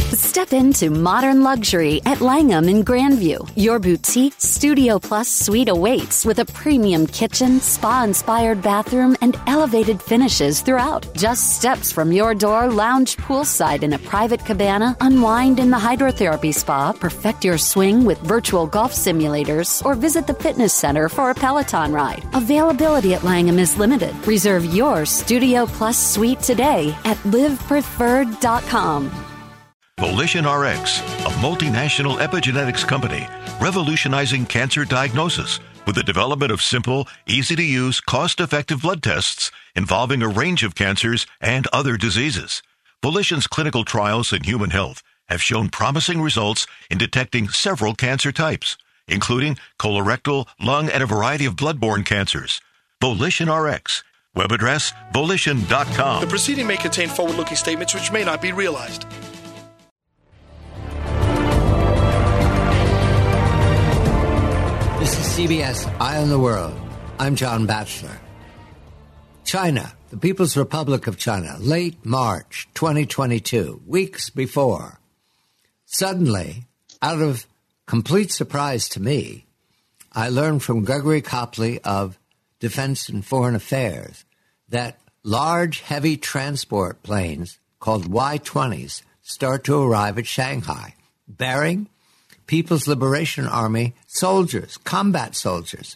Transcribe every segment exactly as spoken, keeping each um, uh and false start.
Step into modern luxury at Langham in Grandview. Your boutique Studio Plus suite awaits with a premium kitchen, spa-inspired bathroom, and elevated finishes throughout. Just steps from your door, lounge poolside in a private cabana, unwind in the hydrotherapy spa, perfect your swing with virtual golf simulators, or visit the fitness center for a Peloton ride. Availability at Langham is limited. Reserve your Studio Plus suite today at live preferred dot com. Volition R X, a multinational epigenetics company revolutionizing cancer diagnosis with the development of simple, easy-to-use, cost-effective blood tests involving a range of cancers and other diseases. Volition's clinical trials in human health have shown promising results in detecting several cancer types, including colorectal, lung, and a variety of blood-borne cancers. Volition R X. Web address, volition dot com. The proceeding may contain forward-looking statements which may not be realized. This is C B S Eye on the World. I'm John Batchelor. China, the People's Republic of China, late March twenty twenty-two, weeks before. Suddenly, out of complete surprise to me, I learned from Gregory Copley of Defense and Foreign Affairs that large, heavy transport planes called Y twenties start to arrive at Shanghai, bearing People's Liberation Army soldiers, combat soldiers.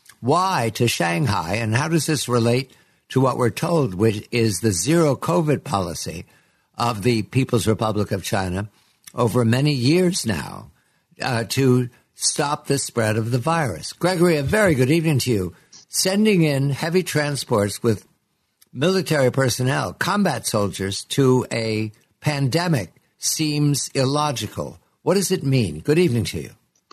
Why to Shanghai, and how does this relate to what we're told, which is the zero COVID policy of the People's Republic of China over many years now uh, to stop the spread of the virus? Gregory, a very good evening to you. Sending in heavy transports with military personnel, combat soldiers, to a pandemic seems illogical. What does it mean? Good evening to you.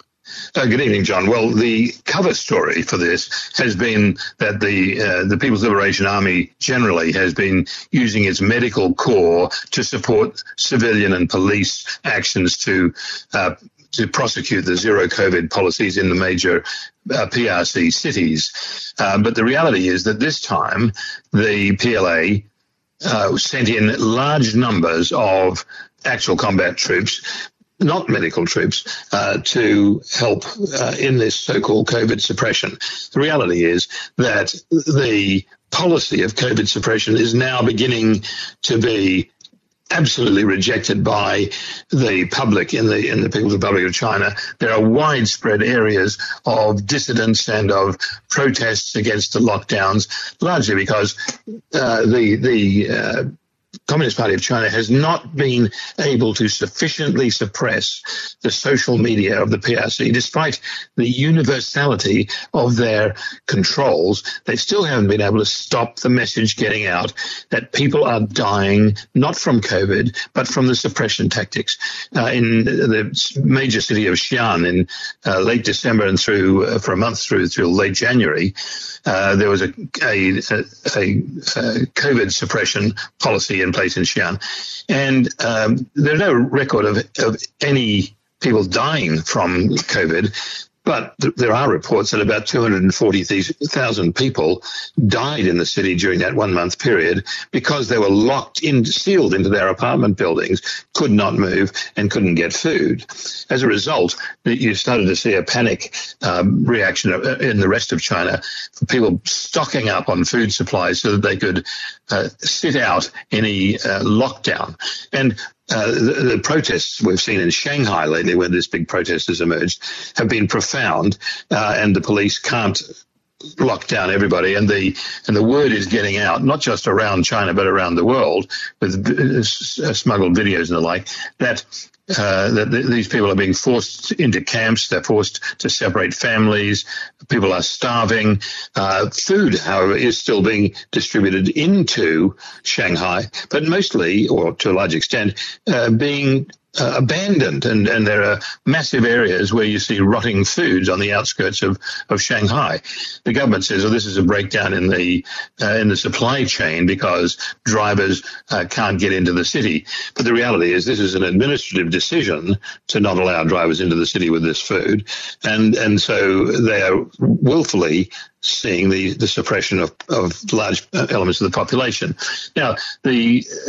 Uh, good evening, John. Well, the cover story for this has been that the uh, the People's Liberation Army generally has been using its medical corps to support civilian and police actions to uh, to prosecute the zero COVID policies in the major uh, P R C cities. Uh, but the reality is that this time the P L A uh, sent in large numbers of actual combat troops, not medical troops, uh, to help uh, in this so-called COVID suppression. The reality is that the policy of COVID suppression is now beginning to be absolutely rejected by the public in the in the People's Republic of China. There are widespread areas of dissidence and of protests against the lockdowns, largely because uh, the the uh, Communist Party of China has not been able to sufficiently suppress the social media of the P R C, despite the universality of their controls. They still haven't been able to stop the message getting out that people are dying not from COVID, but from the suppression tactics. Uh, in the major city of Xi'an in uh, late December and through uh, for a month through through late January, uh, there was a, a, a, a COVID suppression policy in place in Xi'an, and um, there's no record of, of any people dying from COVID, but th- there are reports that about two hundred forty thousand people died in the city during that one-month period because they were locked in, sealed into their apartment buildings, could not move, and couldn't get food. As a result, you started to see a panic um, reaction in the rest of China for people stocking up on food supplies so that they could uh, sit out any uh, lockdown. And Uh, the, the protests we've seen in Shanghai lately, where this big protest has emerged, have been profound, uh, and the police can't lock down everybody. And the and the word is getting out, not just around China, but around the world, with uh, smuggled videos and the like, that Uh, that th- these people are being forced into camps. They're forced to separate families. People are starving. Uh, food, however, is still being distributed into Shanghai, but mostly, or to a large extent, uh, being uh, abandoned. And, and there are massive areas where you see rotting foods on the outskirts of, of Shanghai. The government says, oh, this is a breakdown in the uh, in the supply chain because drivers uh, can't get into the city. But the reality is this is an administrative decision to not allow drivers into the city with this food. And and so they are willfully seeing the, the suppression of, of large elements of the population. Now, the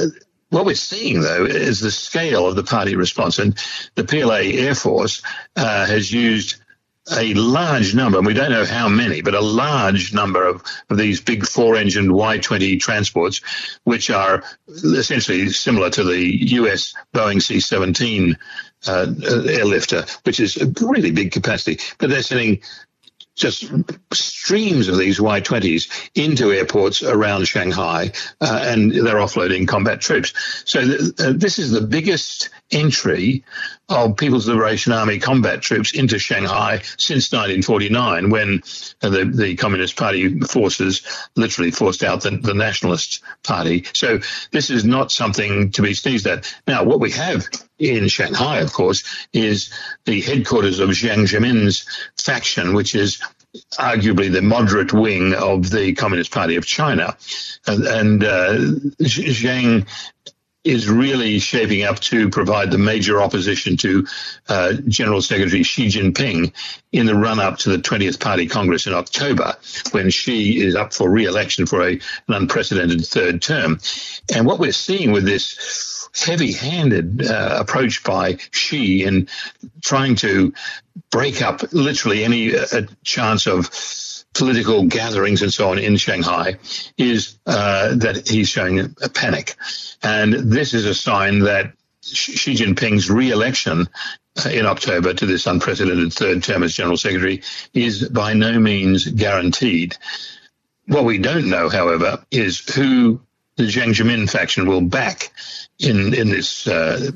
what we're seeing, though, is the scale of the party response. And the P L A Air Force uh, has used a large number, and we don't know how many, but a large number of, of these big four-engined Y twenty transports, which are essentially similar to the U S Boeing C seventeen uh, airlifter, which is a really big capacity. But they're sending just streams of these Y twenties into airports around Shanghai, uh, and they're offloading combat troops. So th- uh, this is the biggest entry of People's Liberation Army combat troops into Shanghai since nineteen forty-nine, when uh, the, the Communist Party forces literally forced out the, the Nationalist Party. So this is not something to be sneezed at. Now, what we have in Shanghai, of course, is the headquarters of Jiang Zemin's faction, which is arguably the moderate wing of the Communist Party of China. And, and uh, Jiang is really shaping up to provide the major opposition to uh, General Secretary Xi Jinping in the run-up to the twentieth Party Congress in October, when Xi is up for re-election for a, an unprecedented third term. And what we're seeing with this heavy-handed uh, approach by Xi in trying to break up literally any uh, chance of political gatherings and so on in Shanghai is uh, that he's showing a panic. And this is a sign that Xi Jinping's re-election in October to this unprecedented third term as General Secretary is by no means guaranteed. What we don't know, however, is who the Jiang Zemin faction will back in, in this uh,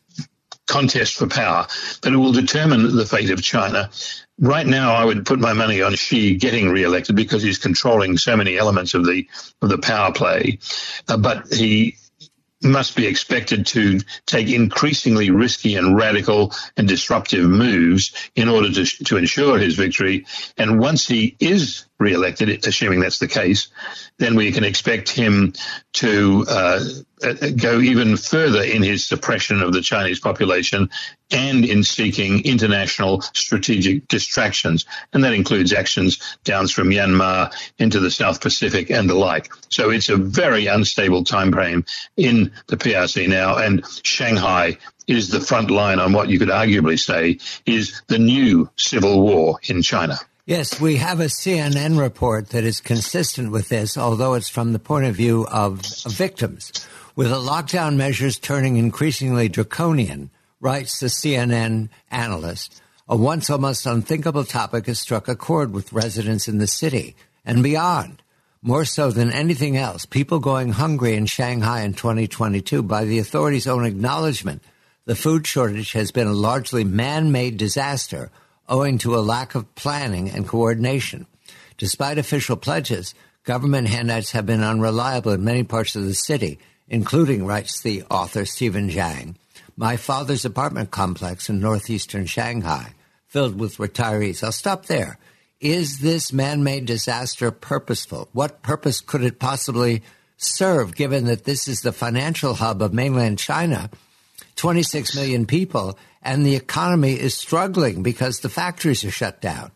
contest for power, but it will determine the fate of China. Right now, I would put my money on Xi getting re-elected because he's controlling so many elements of the of the power play, uh, but he must be expected to take increasingly risky and radical and disruptive moves in order to to ensure his victory. And once he is re-elected, assuming that's the case, then we can expect him to uh, go even further in his suppression of the Chinese population and in seeking international strategic distractions. And that includes actions down through Myanmar into the South Pacific and the like. So it's a very unstable time frame in the P R C now, and Shanghai is the front line on what you could arguably say is the new civil war in China. Yes, we have a C N N report that is consistent with this, although it's from the point of view of victims. With the lockdown measures turning increasingly draconian, writes the C N N analyst, a once almost unthinkable topic has struck a chord with residents in the city and beyond. More so than anything else, people going hungry in Shanghai in twenty twenty-two, by the authorities' own acknowledgement, the food shortage has been a largely man-made disaster owing to a lack of planning and coordination. Despite official pledges, government handouts have been unreliable in many parts of the city, including, writes the author Stephen Zhang, my father's apartment complex in northeastern Shanghai, filled with retirees. I'll stop there. Is this man-made disaster purposeful? What purpose could it possibly serve, given that this is the financial hub of mainland China, twenty-six million people, and the economy is struggling because the factories are shut down?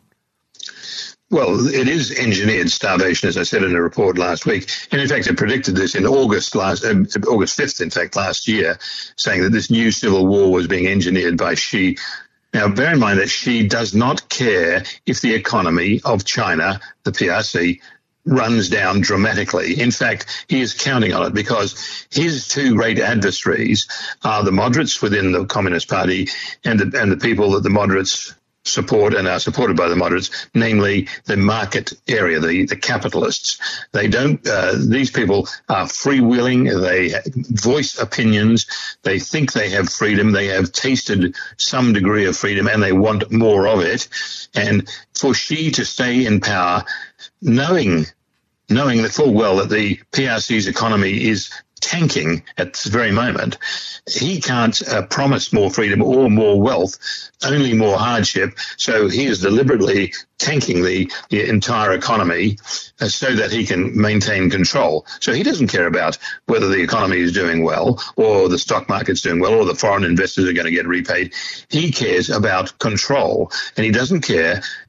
Well, it is engineered starvation, as I said in a report last week. And in fact, I predicted this in August last, uh, August fifth, in fact, last year, saying that this new civil war was being engineered by Xi. Now, bear in mind that Xi does not care if the economy of China, the P R C, runs down dramatically. In fact, he is counting on it because his two great adversaries are the moderates within the Communist Party and the, and the people that the moderates support and are supported by the moderates, namely the market area, the, the capitalists. They don't, uh, these people are freewheeling, they voice opinions, they think they have freedom, they have tasted some degree of freedom and they want more of it. And for Xi to stay in power, knowing knowing that full well that the P R C's economy is tanking at this very moment, he can't uh, promise more freedom or more wealth, only more hardship. So he is deliberately tanking the, the entire economy uh, so that he can maintain control. So he doesn't care about whether the economy is doing well or the stock market's doing well or the foreign investors are going to get repaid. He cares about control, and he doesn't care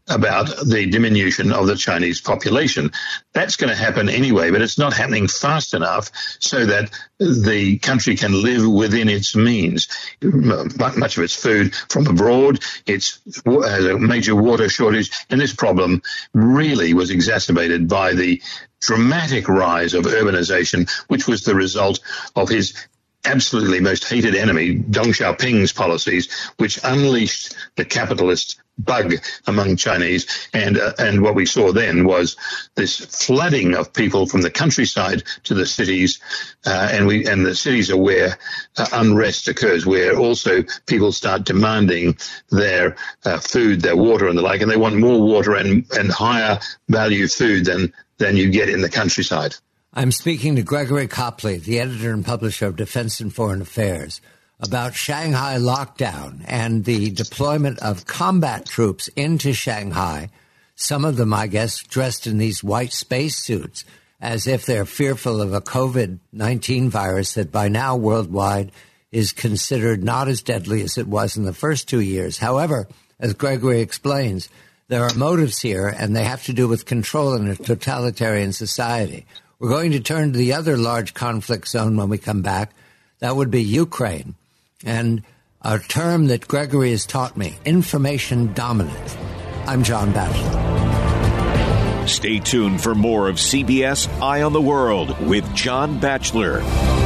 about the diminution of the Chinese population. That's going to happen anyway, but it's not happening fast enough so that the country can live within its means. Much of its food from abroad, it has a major water shortage, and this problem really was exacerbated by the dramatic rise of urbanization, which was the result of his absolutely most hated enemy, Deng Xiaoping's policies, which unleashed the capitalist bug among Chinese. And uh, and what we saw then was this flooding of people from the countryside to the cities, uh, and we and the cities are where uh, unrest occurs, where also people start demanding their uh, food, their water, and the like, and they want more water and and higher value food than than you get in the countryside. I'm speaking to Gregory Copley, the editor and publisher of Defense and Foreign Affairs, about Shanghai lockdown and the deployment of combat troops into Shanghai, some of them, I guess, dressed in these white spacesuits, as if they're fearful of a covid nineteen virus that by now worldwide is considered not as deadly as it was in the first two years. However, as Gregory explains, there are motives here, and they have to do with control in a totalitarian society. We're going to turn to the other large conflict zone when we come back. That would be Ukraine. And a term that Gregory has taught me, information dominance. I'm John Batchelor. Stay tuned for more of C B S Eye on the World with John Batchelor.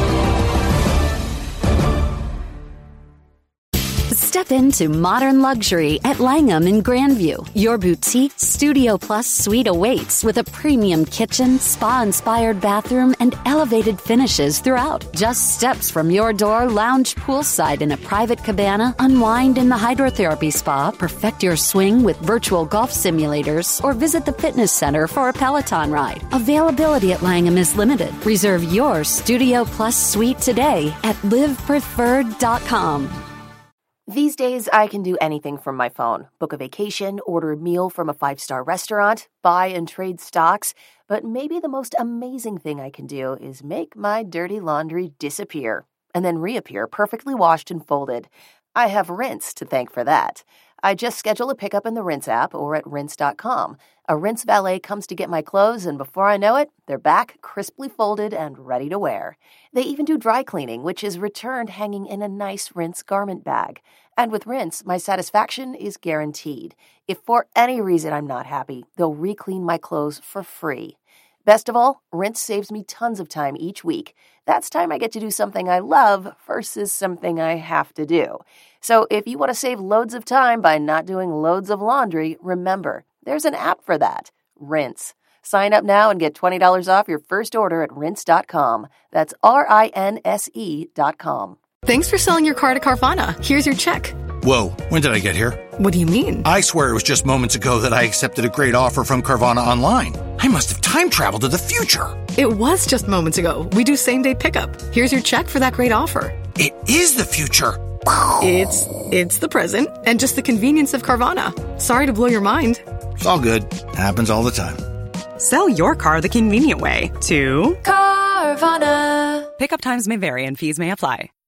Step into modern luxury at Langham in Grandview. Your boutique Studio Plus suite awaits with a premium kitchen, spa-inspired bathroom, and elevated finishes throughout. Just steps from your door, lounge poolside in a private cabana, unwind in the hydrotherapy spa, perfect your swing with virtual golf simulators, or visit the fitness center for a Peloton ride. Availability at Langham is limited. Reserve your Studio Plus suite today at live preferred dot com. These days, I can do anything from my phone. Book a vacation, order a meal from a five-star restaurant, buy and trade stocks. But maybe the most amazing thing I can do is make my dirty laundry disappear and then reappear perfectly washed and folded. I have Rinse to thank for that. I just schedule a pickup in the Rinse app or at rinse dot com. A Rinse valet comes to get my clothes, and before I know it, they're back, crisply folded and ready to wear. They even do dry cleaning, which is returned hanging in a nice Rinse garment bag. And with Rinse, my satisfaction is guaranteed. If for any reason I'm not happy, they'll re-clean my clothes for free. Best of all, Rinse saves me tons of time each week. That's time I get to do something I love versus something I have to do. So if you want to save loads of time by not doing loads of laundry, remember, there's an app for that, Rinse. Sign up now and get twenty dollars off your first order at rinse dot com. That's R I N S E dot com. Thanks for selling your car to Carvana. Here's your check. Whoa, when did I get here? What do you mean? I swear it was just moments ago that I accepted a great offer from Carvana online. I must have time traveled to the future. It was just moments ago. We do same-day pickup. Here's your check for that great offer. It is the future. It's it's the present and just the convenience of Carvana. Sorry to blow your mind. It's all good. Happens all the time. Sell your car the convenient way to Carvana. Pickup times may vary and fees may apply.